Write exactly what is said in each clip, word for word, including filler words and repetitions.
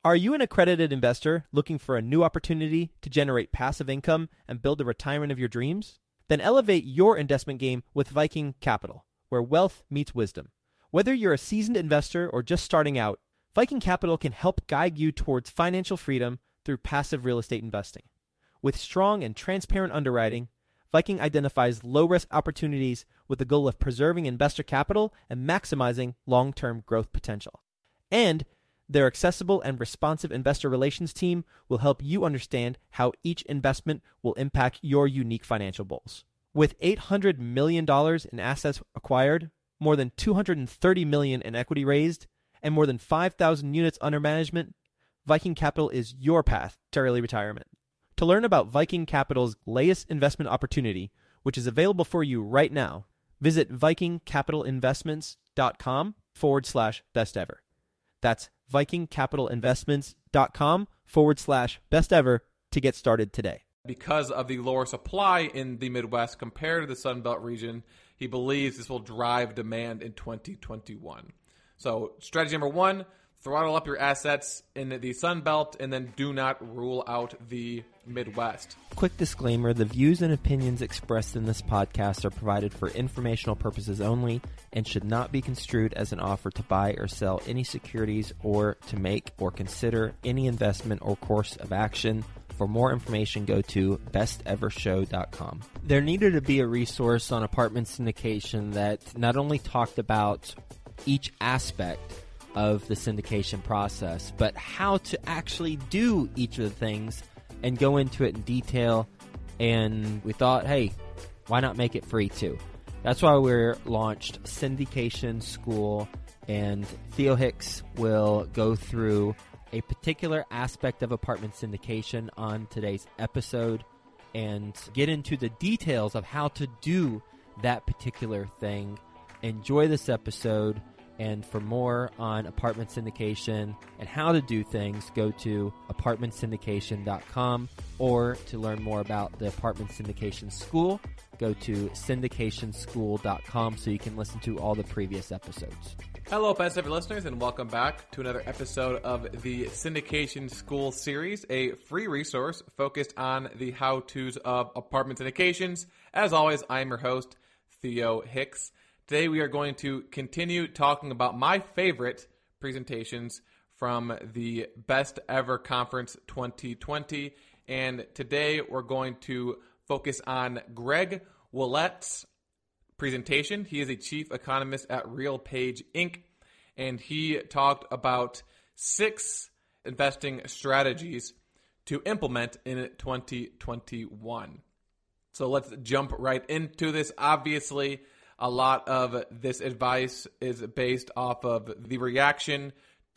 Are you an accredited investor looking for a new opportunity to generate passive income and build the retirement of your dreams? Then elevate your investment game with Viking Capital, where wealth meets wisdom. Whether you're a seasoned investor or just starting out, Viking Capital can help guide you towards financial freedom through passive real estate investing. With strong and transparent underwriting, Viking identifies low-risk opportunities with the goal of preserving investor capital and maximizing long-term growth potential. And their accessible and responsive investor relations team will help you understand how each investment will impact your unique financial goals. With eight hundred million dollars in assets acquired, more than two hundred thirty million dollars in equity raised, and more than five thousand units under management, Viking Capital is your path to early retirement. To learn about Viking Capital's latest investment opportunity, which is available for you right now, visit vikingcapitalinvestments.com forward slash best ever. That's vikingcapitalinvestments.com forward slash best ever to get started today. Because of the lower supply in the Midwest compared to the Sun Belt region, he believes this will drive demand in twenty twenty-one. So strategy number one, throttle up your assets in the Sun Belt and then do not rule out the Midwest. Quick disclaimer, the views and opinions expressed in this podcast are provided for informational purposes only and should not be construed as an offer to buy or sell any securities or to make or consider any investment or course of action. For more information, go to best ever show dot com. There needed to be a resource on apartment syndication that not only talked about each aspect of the syndication process, but how to actually do each of the things and go into it in detail. And we thought, hey, why not make it free too? That's why we launched Syndication School, and Theo Hicks will go through a particular aspect of apartment syndication on today's episode and get into the details of how to do that particular thing. Enjoy this episode. And for more on apartment syndication and how to do things, go to apartment syndication dot com, or to learn more about the Apartment Syndication School, go to syndication school dot com so you can listen to all the previous episodes. Hello, Best Ever listeners, and welcome back to another episode of the Syndication School series, a free resource focused on the how-tos of apartment syndications. As always, I am your host, Theo Hicks. Today we are going to continue talking about my favorite presentations from the Best Ever Conference twenty twenty. And today we're going to focus on Greg Willette's presentation. He is a chief economist at RealPage Incorporated. And he talked about six investing strategies to implement in twenty twenty-one. So let's jump right into this. Obviously, a lot of this advice is based off of the reaction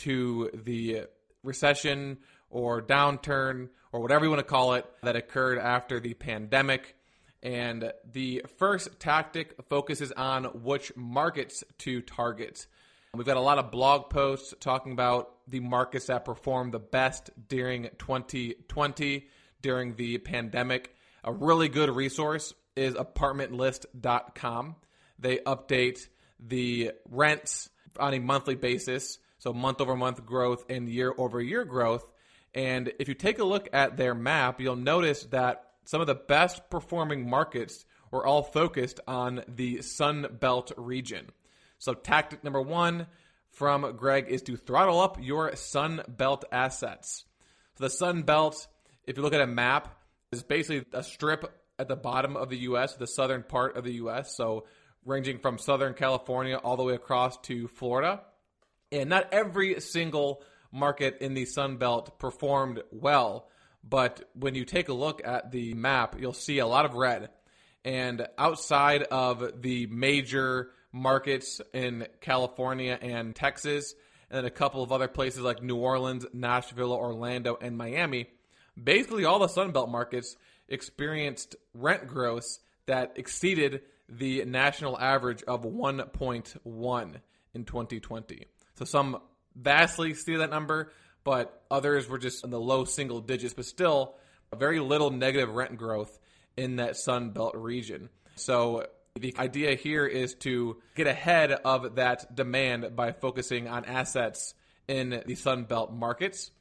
to the recession or downturn or whatever you want to call it that occurred after the pandemic. And the first tactic focuses on which markets to target. We've got a lot of blog posts talking about the markets that performed the best during twenty twenty, during the pandemic. A really good resource is apartment list dot com. They update the rents on a monthly basis, so month-over-month growth and year-over-year growth. And if you take a look at their map, you'll notice that some of the best-performing markets were all focused on the Sun Belt region. So tactic number one from Greg is to throttle up your Sun Belt assets. So the Sun Belt, if you look at a map, is basically a strip at the bottom of the U S, the southern part of the U S, so ranging from Southern California all the way across to Florida. And not every single market in the Sun Belt performed well, but when you take a look at the map, you'll see a lot of red. And outside of the major markets in California and Texas, and then a couple of other places like New Orleans, Nashville, Orlando, and Miami, basically all the Sun Belt markets experienced rent growth that exceeded the national average of one point one in twenty twenty. So some vastly exceeded that number, but others were just in the low single digits, but still very little negative rent growth in that Sun Belt region. So the idea here is to get ahead of that demand by focusing on assets in the Sun Belt markets.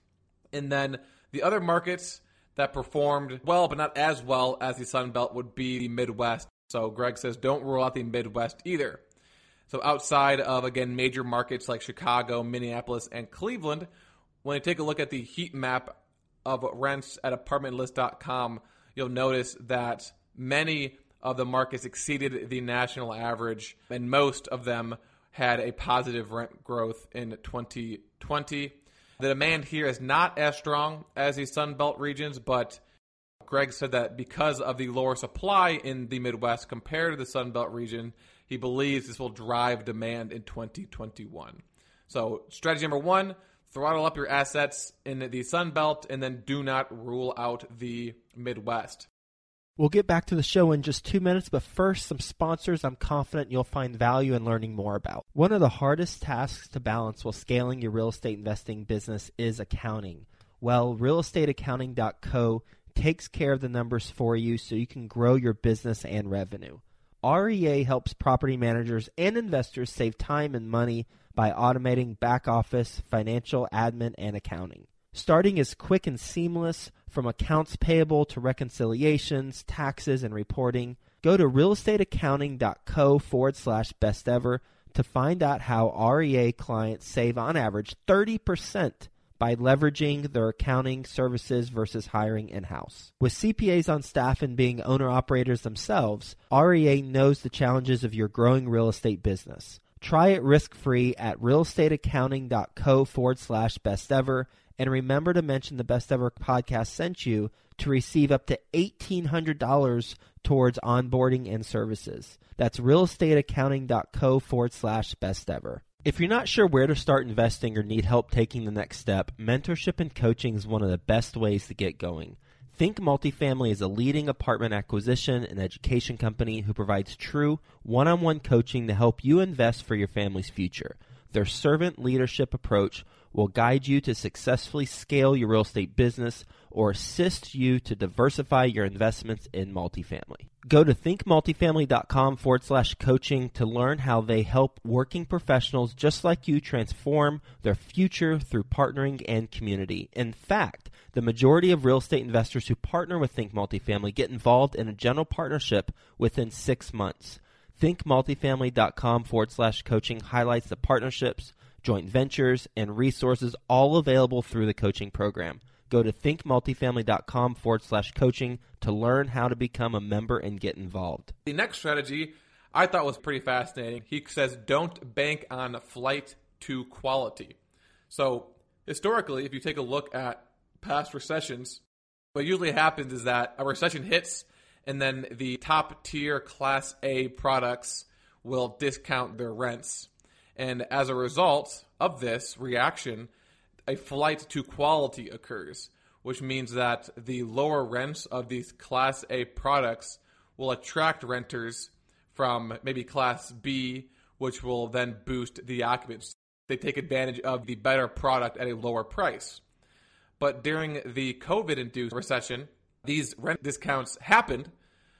And then the other markets that performed well, but not as well as the Sun Belt, would be the Midwest. So Greg says don't rule out the Midwest either. So outside of, again, major markets like Chicago, Minneapolis, and Cleveland, when you take a look at the heat map of rents at apartment list dot com, you'll notice that many of the markets exceeded the national average, and most of them had a positive rent growth in twenty twenty. The demand here is not as strong as the Sun Belt regions, but Greg said that because of the lower supply in the Midwest compared to the Sun Belt region, he believes this will drive demand in twenty twenty-one. So strategy number one, throttle up your assets in the Sun Belt, and then do not rule out the Midwest. We'll get back to the show in just two minutes, but first, some sponsors I'm confident you'll find value in learning more about. One of the hardest tasks to balance while scaling your real estate investing business is accounting. Well, real estate accounting dot co takes care of the numbers for you so you can grow your business and revenue. R E A helps property managers and investors save time and money by automating back office, financial, admin, and accounting. Starting is quick and seamless, from accounts payable to reconciliations, taxes, and reporting. Go to real estate accounting dot co forward slash best ever to find out how R E A clients save on average thirty percent by leveraging their accounting services versus hiring in-house. With C P As on staff and being owner-operators themselves, R E A knows the challenges of your growing real estate business. Try it risk-free at real estate accounting dot co forward slash best ever. And remember to mention the Best Ever podcast sent you to receive up to eighteen hundred dollars towards onboarding and services. That's real estate accounting dot co forward slash best ever. If you're not sure where to start investing or need help taking the next step, mentorship and coaching is one of the best ways to get going. Think Multifamily is a leading apartment acquisition and education company who provides true one-on-one coaching to help you invest for your family's future. Their servant leadership approach will guide you to successfully scale your real estate business or assist you to diversify your investments in multifamily. Go to think multifamily dot com forward slash coaching to learn how they help working professionals just like you transform their future through partnering and community. In fact, the majority of real estate investors who partner with Think Multifamily get involved in a general partnership within six months. think multifamily dot com forward slash coaching highlights the partnerships, joint ventures, and resources all available through the coaching program. Go to think multifamily dot com forward slash coaching to learn how to become a member and get involved. The next strategy I thought was pretty fascinating. He says don't bank on flight to quality. So historically, if you take a look at past recessions, what usually happens is that a recession hits and then the top tier Class A products will discount their rents. And as a result of this reaction, a flight to quality occurs, which means that the lower rents of these Class A products will attract renters from maybe Class B, which will then boost the occupancy. They take advantage of the better product at a lower price. But during the COVID-induced recession, these rent discounts happened,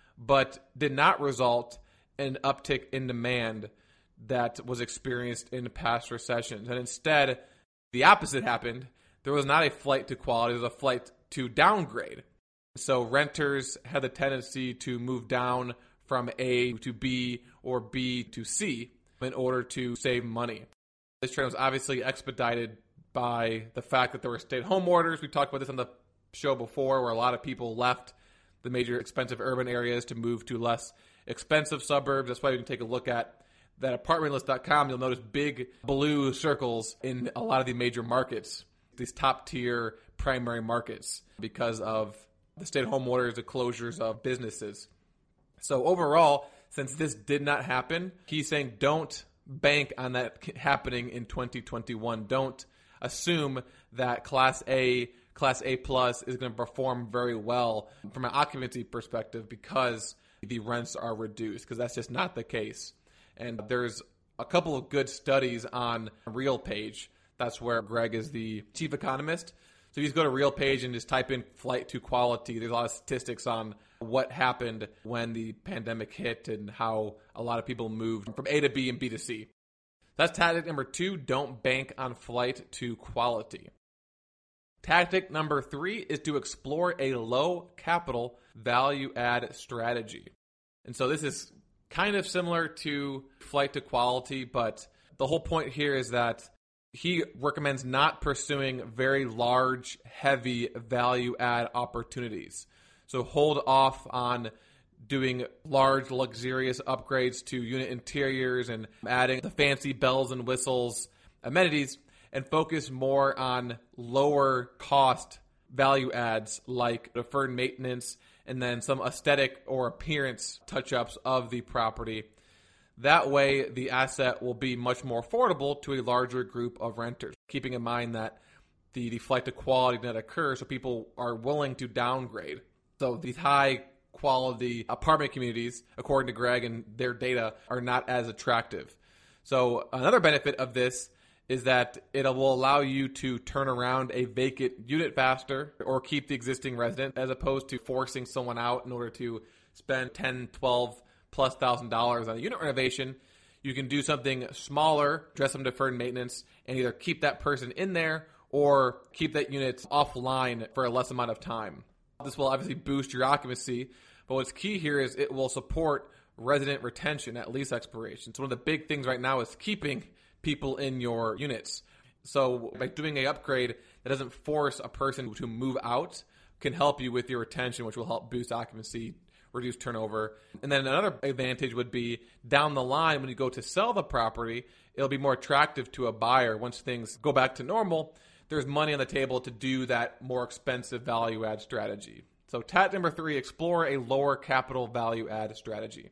but did not result in an uptick in demand that was experienced in past recessions. And instead, the opposite happened. There was not a flight to quality, there was a flight to downgrade. So renters had the tendency to move down from A to B or B to C in order to save money. This trend was obviously expedited by the fact that there were stay-at-home orders. We talked about this on the show before, where a lot of people left the major expensive urban areas to move to less expensive suburbs. That's why we can take a look at that apartment list dot com. You'll notice big blue circles in a lot of the major markets, these top-tier primary markets, because of the stay-at-home orders, the closures of businesses. So overall, since this did not happen, he's saying don't bank on that happening in twenty twenty-one. Don't assume that Class A, Class A plus is going to perform very well from an occupancy perspective because the rents are reduced, because that's just not the case. And there's a couple of good studies on RealPage. That's where Greg is the chief economist. So you just go to RealPage and just type in flight to quality. There's a lot of statistics on what happened when the pandemic hit and how a lot of people moved from A to B and B to C. That's tactic number two. Don't bank on flight to quality. Tactic number three is to explore a low capital value add strategy. And so this is kind of similar to flight to quality, but the whole point here is that he recommends not pursuing very large, heavy value add opportunities. So hold off on doing large, luxurious upgrades to unit interiors and adding the fancy bells and whistles amenities, and focus more on lower cost value adds like deferred maintenance and then some aesthetic or appearance touch-ups of the property. That way, the asset will be much more affordable to a larger group of renters, keeping in mind that the, the flight to quality that occurs, so people are willing to downgrade. So these high quality apartment communities, according to Greg and their data, are not as attractive. So another benefit of this is that it will allow you to turn around a vacant unit faster or keep the existing resident, as opposed to forcing someone out in order to spend ten, twelve plus thousand dollars on a unit renovation. You can do something smaller, address some deferred maintenance, and either keep that person in there or keep that unit offline for a less amount of time. This will obviously boost your occupancy, but what's key here is it will support resident retention at lease expiration. So one of the big things right now is keeping people in your units. So by doing an upgrade that doesn't force a person to move out can help you with your retention, which will help boost occupancy, reduce turnover. And then another advantage would be down the line when you go to sell the property, it'll be more attractive to a buyer. Once things go back to normal, there's money on the table to do that more expensive value add strategy. So tact number three, explore a lower capital value add strategy.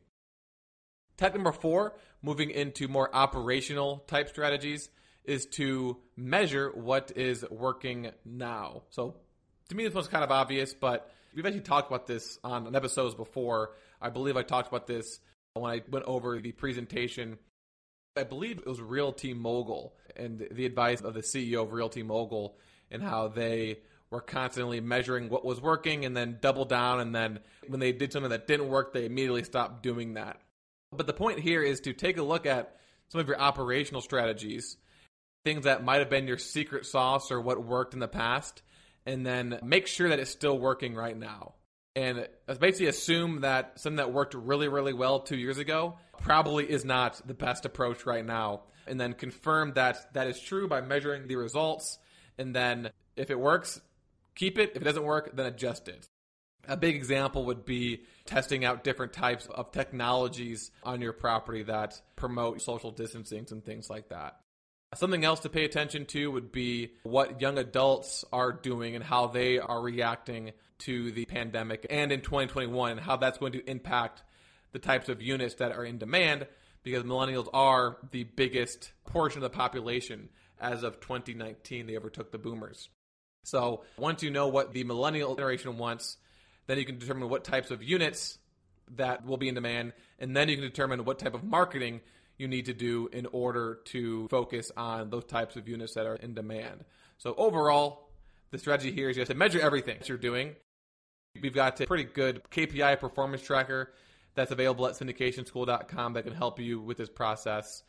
Tact number four, moving into more operational type strategies, is to measure what is working now. So to me, this one's kind of obvious, but we've actually talked about this on episodes before. I believe I talked about this when I went over the presentation. I believe it was Realty Mogul and the advice of the C E O of Realty Mogul and how they were constantly measuring what was working and then double down. And then when they did something that didn't work, they immediately stopped doing that. But the point here is to take a look at some of your operational strategies, things that might have been your secret sauce or what worked in the past, and then make sure that it's still working right now. And basically assume that something that worked really, really well two years ago probably is not the best approach right now. And then confirm that that is true by measuring the results. And then if it works, keep it. If it doesn't work, then adjust it. A big example would be testing out different types of technologies on your property that promote social distancing and things like that. Something else to pay attention to would be what young adults are doing and how they are reacting to the pandemic and in twenty twenty-one, and how that's going to impact the types of units that are in demand, because millennials are the biggest portion of the population. As of twenty nineteen, they overtook the boomers. So once you know what the millennial generation wants, then you can determine what types of units that will be in demand, and then you can determine what type of marketing you need to do in order to focus on those types of units that are in demand. So overall, the strategy here is you have to measure everything that you're doing. We've got a pretty good K P I performance tracker that's available at syndication school dot com that can help you with this process.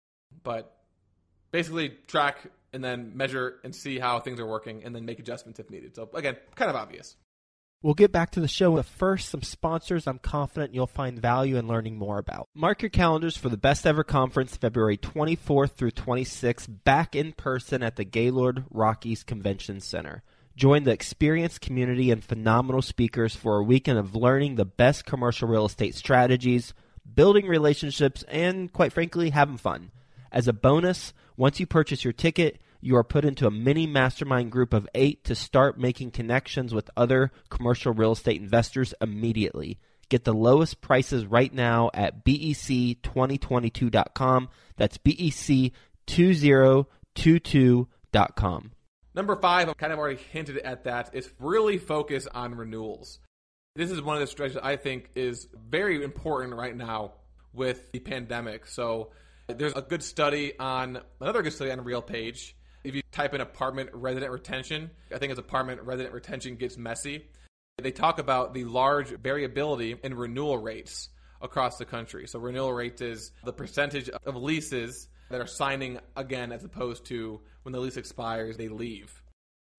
But basically track and then measure and see how things are working and then make adjustments if needed. So again, kind of obvious. We'll get back to the show, but first, some sponsors I'm confident you'll find value in learning more about. Mark your calendars for the Best Ever Conference, February twenty-fourth through twenty-sixth, back in person at the Gaylord Rockies Convention Center. Join the experienced community and phenomenal speakers for a weekend of learning the best commercial real estate strategies, building relationships, and, quite frankly, having fun. As a bonus, once you purchase your ticket, you are put into a mini mastermind group of eight to start making connections with other commercial real estate investors immediately. Get the lowest prices right now at B E C twenty twenty-two dot com. That's B E C two thousand twenty-two dot com. Number five, I've kind of already hinted at that, is really focus on renewals. This is one of the strategies I think is very important right now with the pandemic. So there's a good study on, another good study on RealPage. If you type in apartment resident retention, I think as apartment resident retention gets messy, they talk about the large variability in renewal rates across the country. So renewal rate is the percentage of leases that are signing again as opposed to when the lease expires, they leave.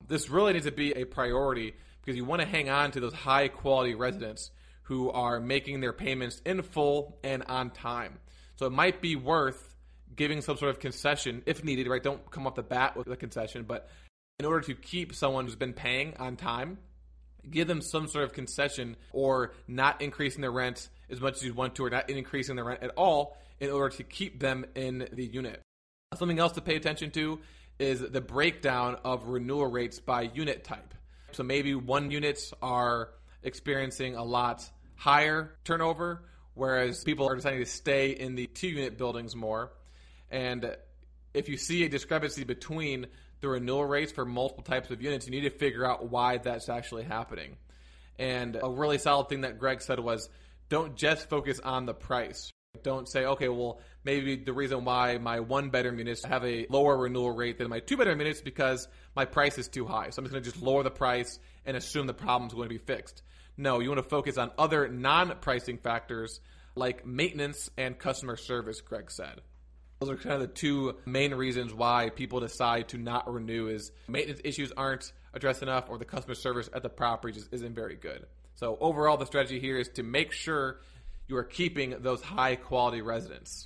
This really needs to be a priority because you want to hang on to those high quality residents who are making their payments in full and on time. So it might be worth giving some sort of concession if needed, right? Don't come off the bat with a concession, but in order to keep someone who's been paying on time, give them some sort of concession or not increasing their rent as much as you want to or not increasing their rent at all in order to keep them in the unit. Something else to pay attention to is the breakdown of renewal rates by unit type. So maybe one units are experiencing a lot higher turnover, whereas people are deciding to stay in the two-unit buildings more. And if you see a discrepancy between the renewal rates for multiple types of units, you need to figure out why that's actually happening. And a really solid thing that Greg said was, don't just focus on the price. Don't say, okay, well, maybe the reason why my one-bedroom units have a lower renewal rate than my two-bedroom units is because my price is too high. So I'm just going to just lower the price and assume the problem's going to be fixed. No, you want to focus on other non-pricing factors like maintenance and customer service, Greg said. Those are kind of the two main reasons why people decide to not renew is maintenance issues aren't addressed enough or the customer service at the property just isn't very good. So overall, the strategy here is to make sure you are keeping those high-quality residents.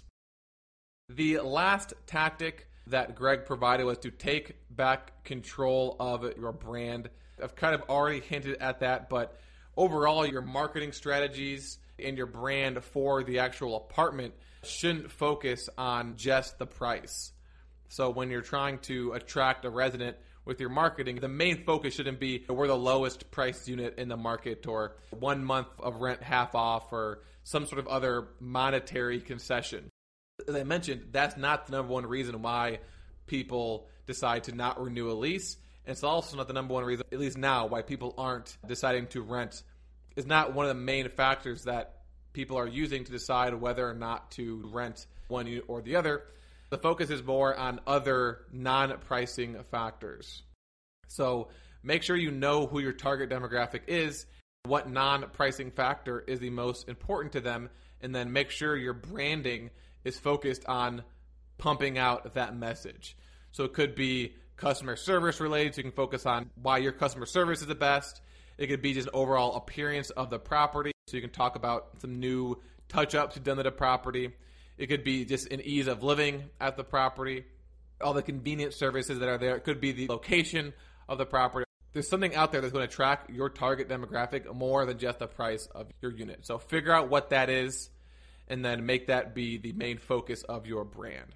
The last tactic that Greg provided was to take back control of your brand. I've kind of already hinted at that, but overall, your marketing strategies and your brand for the actual apartment shouldn't focus on just the price. So when you're trying to attract a resident with your marketing, the main focus shouldn't be we're the lowest priced unit in the market or one month of rent half off or some sort of other monetary concession. As I mentioned, that's not the number one reason why people decide to not renew a lease. And it's also not the number one reason, at least now, why people aren't deciding to rent. It's not one of the main factors that people are using to decide whether or not to rent one unit or the other. The focus is more on other non-pricing factors. So make sure you know who your target demographic is, what non-pricing factor is the most important to them, and then make sure your branding is focused on pumping out that message. So it could be customer service related, so you can focus on why your customer service is the best. It could be just an overall appearance of the property, so you can talk about some new touch-ups you've done to the property. It could be just an ease of living at the property, all the convenient services that are there. It could be the location of the property. There's something out there that's going to attract your target demographic more than just the price of your unit. So figure out what that is and then make that be the main focus of your brand.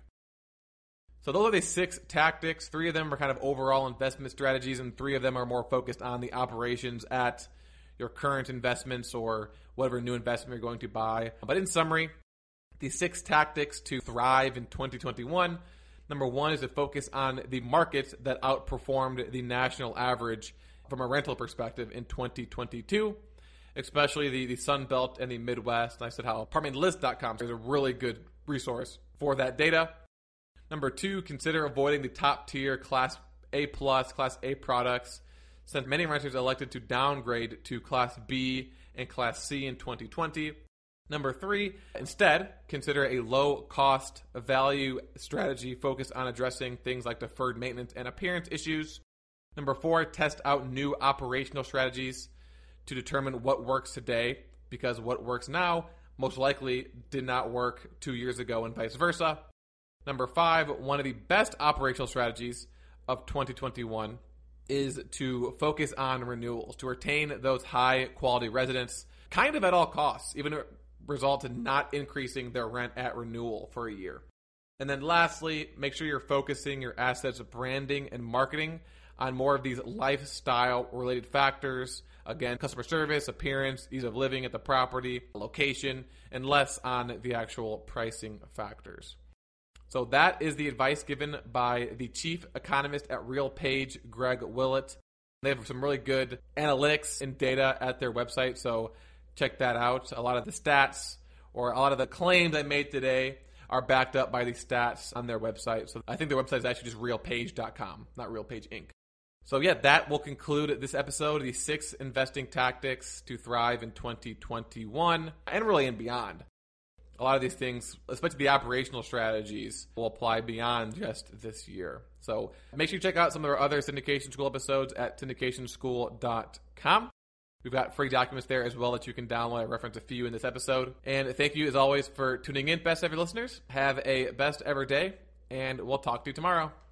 So those are the six tactics. Three of them are kind of overall investment strategies, and three of them are more focused on the operations at your current investments or whatever new investment you're going to buy. But in summary, the six tactics to thrive in twenty twenty-one. Number one is to focus on the markets that outperformed the national average from a rental perspective in twenty twenty-two, especially the, the Sun Belt and the Midwest. And I said how apartment list dot com is a really good resource for that data. Number two, consider avoiding the top tier Class A plus, Class A products, since many renters elected to downgrade to Class B and Class C in twenty twenty. Number three, instead, consider a low-cost value strategy focused on addressing things like deferred maintenance and appearance issues. Number four, test out new operational strategies to determine what works today, because what works now most likely did not work two years ago and vice versa. Number five, one of the best operational strategies of twenty twenty-one is to focus on renewals, to retain those high-quality residents kind of at all costs, even if it results in not increasing their rent at renewal for a year. And then lastly, make sure you're focusing your assets branding and marketing on more of these lifestyle-related factors. Again, customer service, appearance, ease of living at the property, location, and less on the actual pricing factors. So that is the advice given by the chief economist at RealPage, Greg Willett. They have some really good analytics and data at their website, so check that out. A lot of the stats or a lot of the claims I made today are backed up by the stats on their website. So I think their website is actually just real page dot com, not RealPage Incorporated. So yeah, that will conclude this episode, the six investing tactics to thrive in twenty twenty-one and really and beyond. A lot of these things, especially the operational strategies, will apply beyond just this year. So make sure you check out some of our other Syndication School episodes at syndication school dot com. We've got free documents there as well that you can download. I reference a few in this episode. And thank you, as always, for tuning in, best ever listeners. Have a best ever day, and we'll talk to you tomorrow.